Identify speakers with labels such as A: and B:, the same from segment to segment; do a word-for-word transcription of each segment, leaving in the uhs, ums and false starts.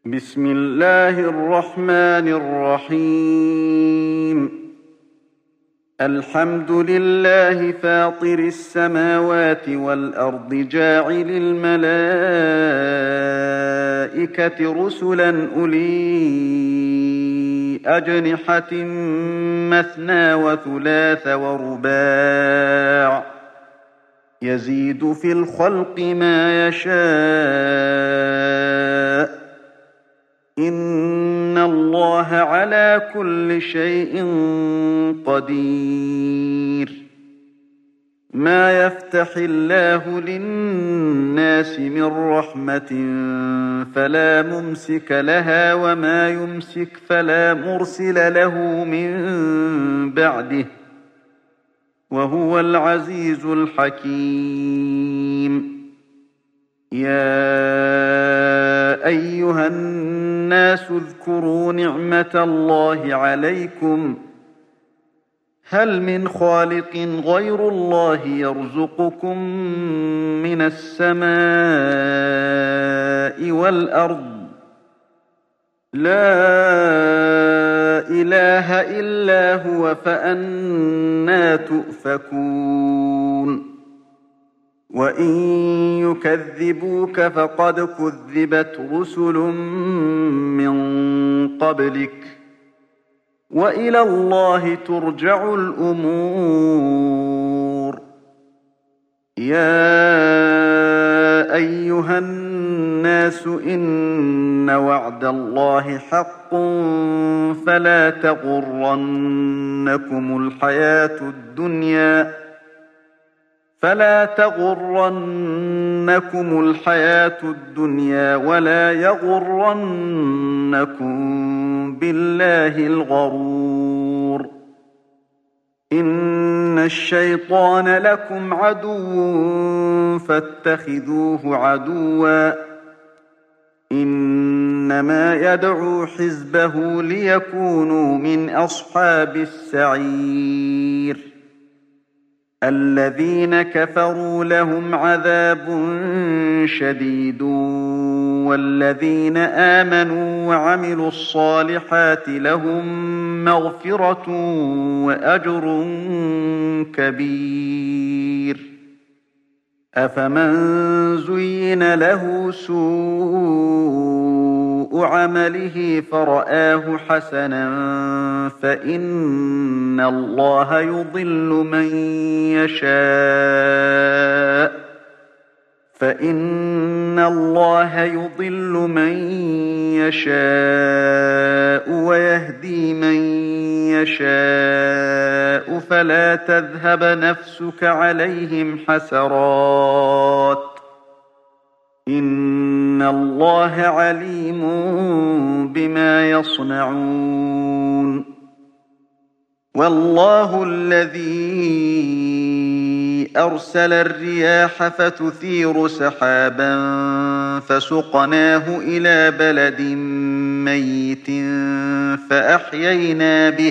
A: بسم الله الرحمن الرحيم. الحمد لله فاطر السماوات والأرض جاعل الملائكة رسلا أولي أجنحة مثنى وثلاث ورباع يزيد في الخلق ما يشاء إن الله على كل شيء قدير. ما يفتح الله للناس من رحمة فلا ممسك لها وما يمسك فلا مرسل له من بعده وهو العزيز الحكيم. يا أيها الناس اذكروا نعمة الله عليكم هل من خالق غير الله يرزقكم من السماء والأرض لا إله إلا هو فأنى تؤفكون. وإن يكذبوك فقد كذبت رسل من قبلك وإلى الله ترجع الأمور. يا أيها الناس إن وعد الله حق فلا تغرنكم الحياة الدنيا فلا تغرنكم الحياة الدنيا ولا يغرنكم بالله الغرور. إن الشيطان لكم عدو فاتخذوه عدوا إنما يدعو حزبه ليكونوا من أصحاب السعير. الذين كفروا لهم عذاب شديد والذين آمنوا وعملوا الصالحات لهم مغفرة وأجر كبير. أفمن زين له سوء عمله فرآه حسنا فإن الله يضل من يشاء فإن الله يضل من يشاء ويهدي من يشاء فلا تذهب نفسك عليهم حسرات إن الله عليم بما يصنعون. والله الذي أرسل الرياح فتثير سحابا فسقناه إلى بلد ميت فأحيينا به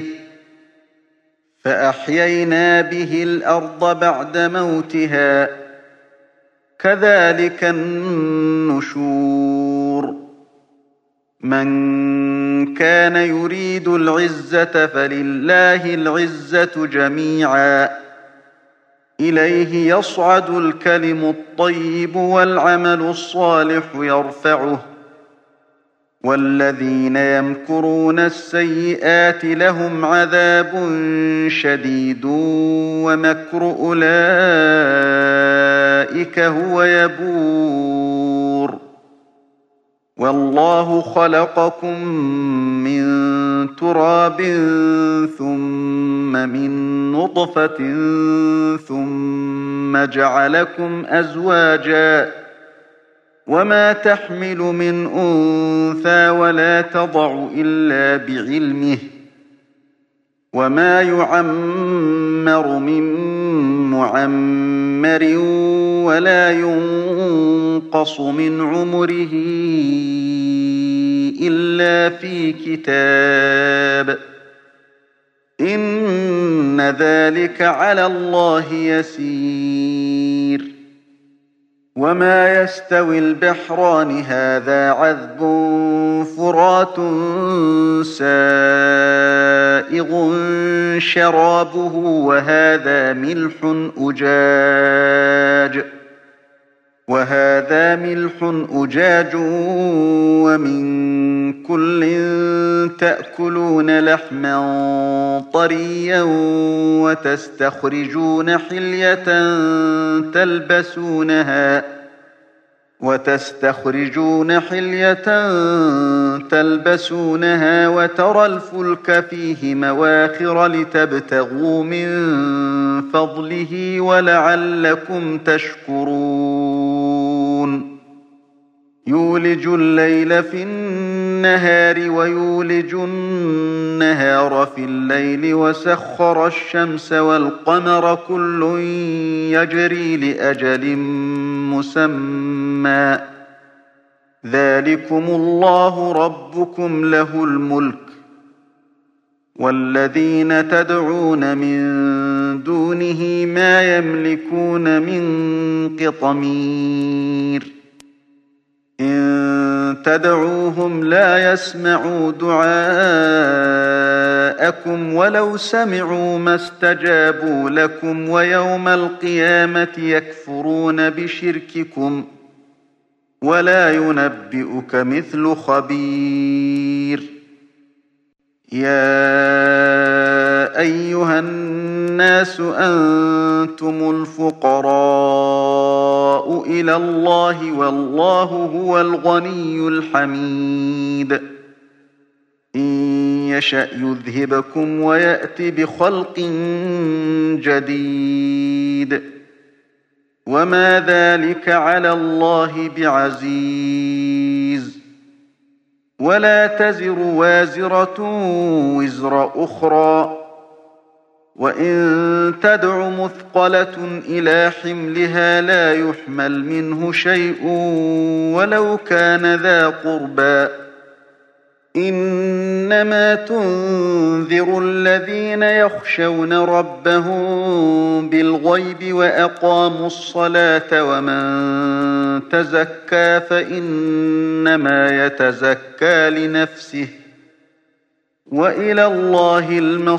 A: فأحيينا به الأرض بعد موتها كذلك النشور. من كان يريد العزة فلله العزة جميعا إليه يصعد الكلم الطيب والعمل الصالح يرفعه والذين يمكرون السيئات لهم عذاب شديد ومكر أولئك هو يبور. والله خلقكم من تراب ثم من نطفة ثم جعلكم أزواجا وما تحمل من أنثى ولا تضع إلا بعلمه وما يعمر من معمر ولا ينقص من عمره إلا في كتاب إن ذلك على الله يسير. وما يستوي البحران هذا عذب فرات سائغ شرابه وهذا ملح أجاج وهذا ملح أجاج ومن كل تأكلون لحما طريا وتستخرجون حلية تلبسونها وتستخرجون حلية تلبسونها وترى الفلك فيه مواخر لتبتغوا من فضله ولعلكم تشكرون يولج الليل في النهار ويولج النهار في الليل وسخر الشمس والقمر كل يجري لأجل مسمى ذلكم الله ربكم له الملك والذين تدعون من دونه ما يملكون من قطمير إن تدعوهم لا يسمعوا دعاءكم ولو سمعوا ما استجابوا لكم ويوم القيامة يكفرون بشرككم ولا ينبئك مثل خبير يا أيها الناس أنتم الفقراء إلى الله والله هو الغني الحميد إن يشأ يذهبكم ويأت بخلق جديد وما ذلك على الله بعزيز ولا تزر وازرة وزر أخرى وإن تدع مثقلة إلى حملها لا يحمل منه شيء ولو كان ذا قربى إنما تنذر الذين يخشون ربهم بالغيب وأقاموا الصلاة ومن تزكى فإنما يتزكى لنفسه وإلى الله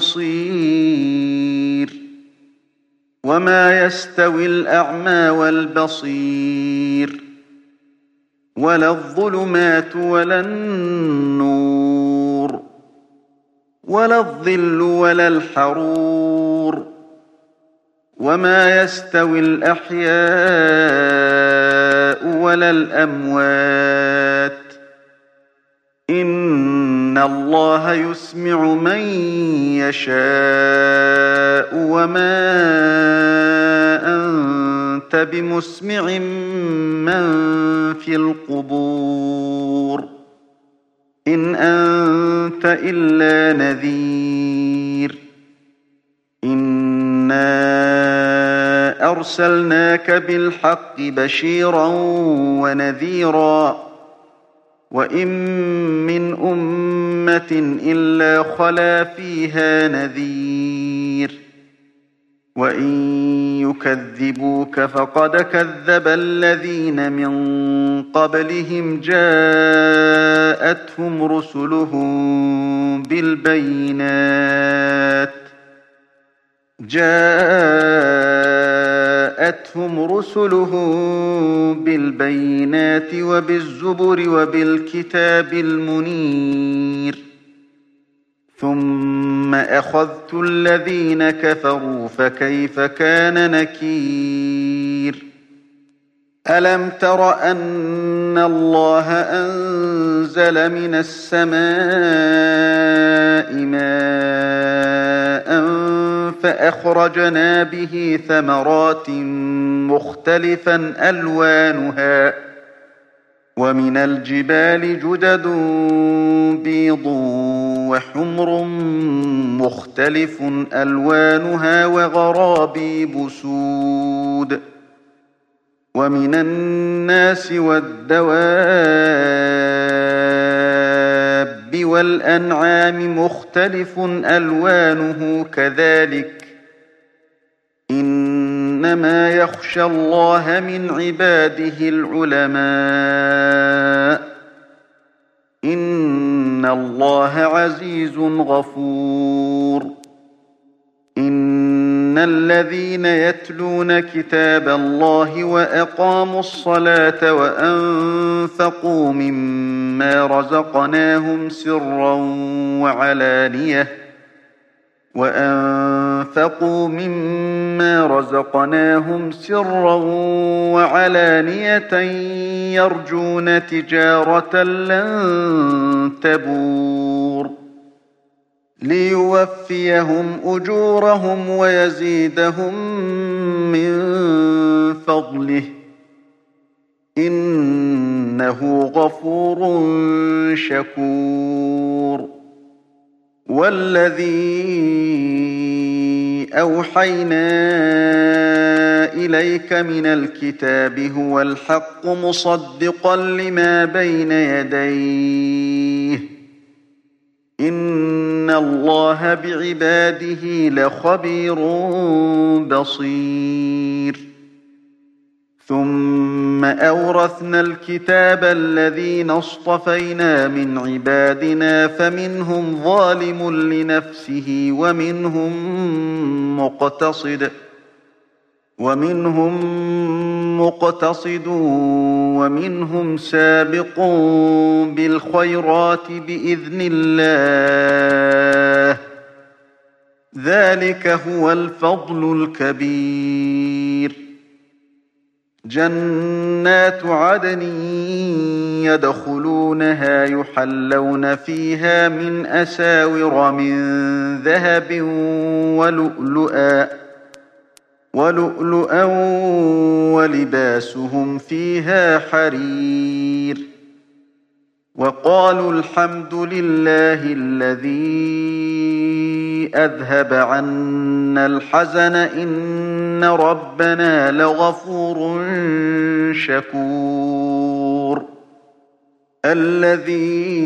A: المصير وما يستوي الأعمى والبصير ولا الظلمات ولا النور ولا الظل ولا الحرور وما يستوي الأحياء ولا الأموات إن الله يسمع من يشاء وما أنت بمسمع من في القبور إن أنت إلا نذير إنا أرسلناك بالحق بشيرا ونذيرا وإن من أمة إلا خلا فيها نذير وإن يكذبوك فقد كذب الذين من قبلهم جاءتهم رسلهم بالبينات جاءتهم رسلهم بالبينات وبالزبر وبالكتاب المنير ثم أخذت الذين كفروا فكيف كان نكير ألم تر أن الله أنزل من السماء ماء فأخرجنا به ثمرات مختلفا ألوانها ومن الجبال جدد بيض وحمر مختلف ألوانها وغرابيب سود ومن الناس والدواب والأنعام مختلف ألوانه كذلك إنما يخشى الله من عباده العلماء إن إِنَّ اللَّهَ عَزِيزٌ غَفُورٌ إِنَّ الَّذِينَ يَتْلُونَ كِتَابَ اللَّهِ وَأَقَامُوا الصَّلَاةَ وَأَنفَقُوا مِمَّا رَزَقْنَاهُمْ سِرًّا وَعَلَانِيَةً وَأَنفَقُوا مِمَّا رَزَقْنَاهُمْ سِرًّا وَعَلَانِيَةً يَرْجُونَ تِجَارَةً لَّن تَبُورَ لِيُوَفِّيَهُمْ أُجُورَهُمْ وَيَزِيدَهُم مِّن فَضْلِهِ إِنَّهُ غَفُورٌ شَكُورٌ وَالَّذِي أَوْحَيْنَا إِلَيْكَ مِنَ الْكِتَابِ هُوَ الْحَقُّ مُصَدِّقًا لِّمَا بَيْنَ يَدَيْهِ إِنَّ اللَّهَ بِعِبَادِهِ لَخَبِيرٌ بَصِيرٌ ثُمَّ أَوْرَثْنَا الْكِتَابَ الَّذِينَ اصْطَفَيْنَا مِنْ عِبَادِنَا فَمِنْهُمْ ظَالِمٌ لِنَفْسِهِ وَمِنْهُمْ مُقْتَصِدٌ وَمِنْهُمْ مُقْتَصِدٌ وَمِنْهُمْ سَابِقٌ بِالْخَيْرَاتِ بِإِذْنِ اللَّهِ ذَلِكَ هُوَ الْفَضْلُ الْكَبِيرُ جَنَّاتُ عَدْنٍ يَدْخُلُونَهَا يُحَلَّوْنَ فِيهَا مِنْ أَسَاوِرَ مِنْ ذَهَبٍ وَلُؤْلُؤًا وَلُؤْلُؤًا وَلِبَاسُهُمْ فِيهَا حَرِيرٌ وَقَالُوا الْحَمْدُ لِلَّهِ الَّذِي أَذْهَبَ عَنَّا الْحَزَنَ إِنَّ رَبَّنَا لَغَفُورٌ شَكُورٌ الَّذِي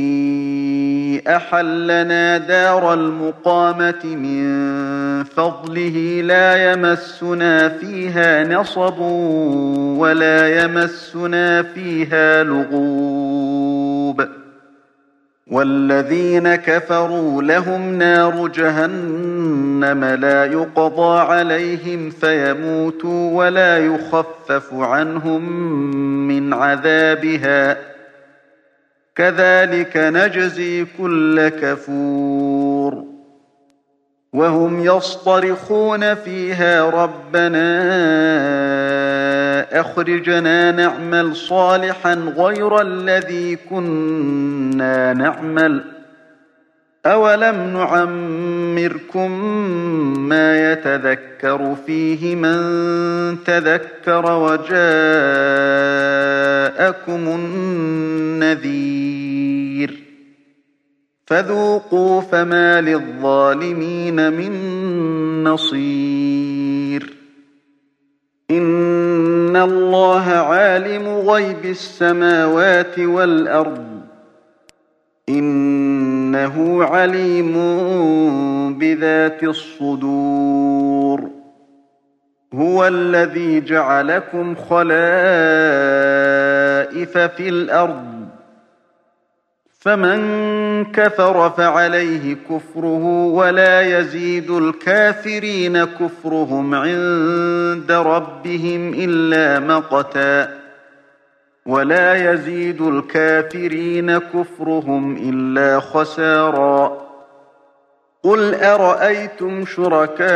A: أَحَلَّنَا دَارَ الْمُقَامَةِ مِنْ فَضْلِهِ لَا يَمَسُّنَا فِيهَا نَصَبٌ وَلَا يَمَسُّنَا فِيهَا لُغُوبٌ وَالَّذِينَ كَفَرُوا لَهُمْ نَارُ جَهَنَّمَ لَا يُقْضَىٰ عَلَيْهِمْ فَيَمُوتُوا وَلَا يُخَفَّفُ عَنْهُم مِّنْ عَذَابِهَا كَذَٰلِكَ نَجْزِي كُلَّ كَفُورٍ وَهُمْ يَصْطَرِخُونَ فِيهَا رَبَّنَا أَخْرِجْنَا نَعْمَلْ صَالِحًا غَيْرَ الَّذِي كُنَّا نَعْمَلُ أَوَلَمْ نُعَمِّرْكُم مَّا يَتَذَكَّرُ فِيهِ مَن تَذَكَّرَ وَجَاءَكُمُ النَّذِيرُ فَذُوقُوا فَمَا لِلظَّالِمِينَ مِن نَّصِيرٍ إِنَّ اللَّهَ عَالِمُ غَيْبِ السَّمَاوَاتِ وَالْأَرْضِ إِنَّهُ عَلِيمٌ بِذَاتِ الصُّدُورِ هُوَ الَّذِي جَعَلَكُمْ خَلَائِفَ فِي الْأَرْضِ فَمَن كَفَرَ فَعَلَيْهِ كُفْرُهُ وَلَا يَزِيدُ الْكَافِرِينَ كُفْرُهُمْ عِندَ رَبِّهِمْ إِلَّا مَقْتًا وَلَا يَزِيدُ الْكَافِرِينَ كُفْرُهُمْ إِلَّا خَسَارًا قُلْ أَرَأَيْتُمْ شُرَكَاءَكُمُ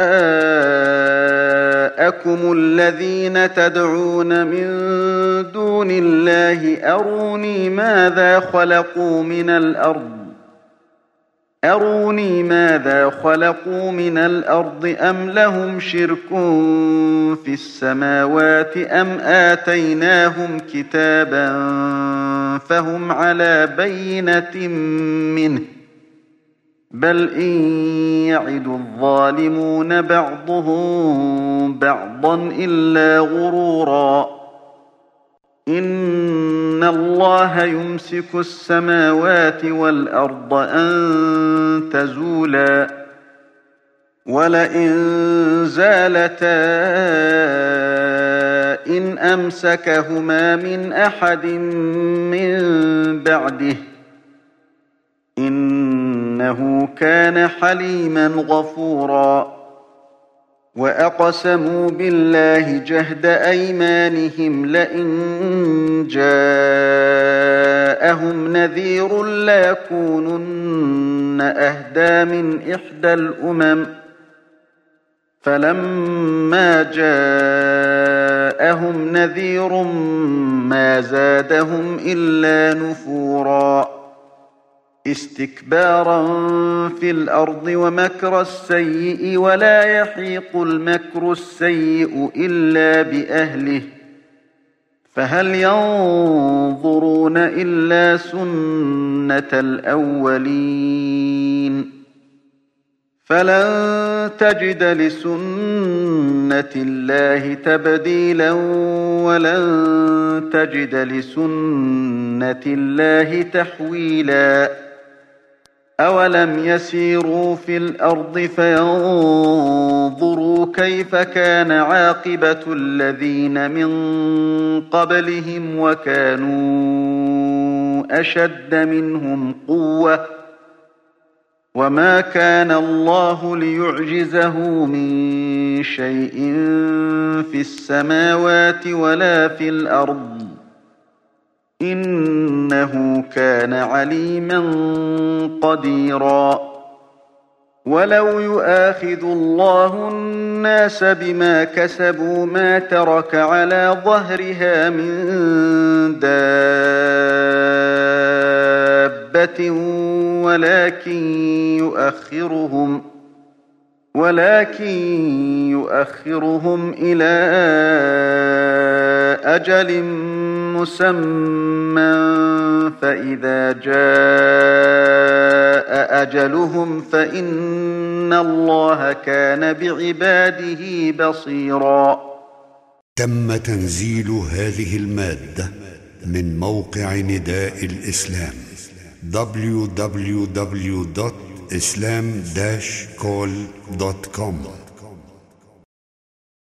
A: الَّذِينَ تَدْعُونَ مِن دُونِ اللَّهِ أَرُونِي مَاذَا خَلَقُوا مِنَ الْأَرْضِ أَرُونِي مَاذَا خَلَقُوا مِنَ الْأَرْضِ أَمْ لَهُمْ شِرْكٌ فِي السَّمَاوَاتِ أَمْ آتَيْنَاهُمْ كِتَابًا فَهُمْ عَلَىٰ بَيِّنَةٍ مِّنْهُ بَلْ إِن يَعِدُ الظَّالِمُونَ بَعْضُهُم بَعْضًا إِلَّا غُرُورًا إِنَّ اللَّهَ يُمْسِكُ السَّمَاوَاتِ وَالْأَرْضَ أَن تَزُولَا وَلَئِن زَالَتَا إِنْ أَمْسَكَهُمَا مِنْ أَحَدٍ مِّن بَعْدِهِ إنه كان حليما غفورا. وأقسموا بالله جهد أيمانهم لئن جاءهم نذير ليكونن أهدى من إحدى الأمم فلما جاءهم نذير ما زادهم إلا نفورا استكبارا في الأرض ومكر السيء ولا يحيق المكر السيء إلا بأهله فهل ينظرون إلا سنة الأولين فلن تجد لسنة الله تبديلا ولن تجد لسنة الله تحويلا أولم يسيروا في الأرض فينظروا كيف كان عاقبة الذين من قبلهم وكانوا أشد منهم قوة وما كان الله ليعجزه من شيء في السماوات ولا في الأرض إنه كان عليما قديرا. ولو يؤاخذ الله الناس بما كسبوا ما ترك على ظهرها من دابة ولكن يؤخرهم ولكن يؤخرهم إلى أجل مسمى فإذا جاء أجلهم فإن الله كان بعباده بصيرا.
B: تم تنزيل هذه المادة من موقع نداء الإسلام دبليو دبليو دبليو دوت إسلام داش كول دوت كوم.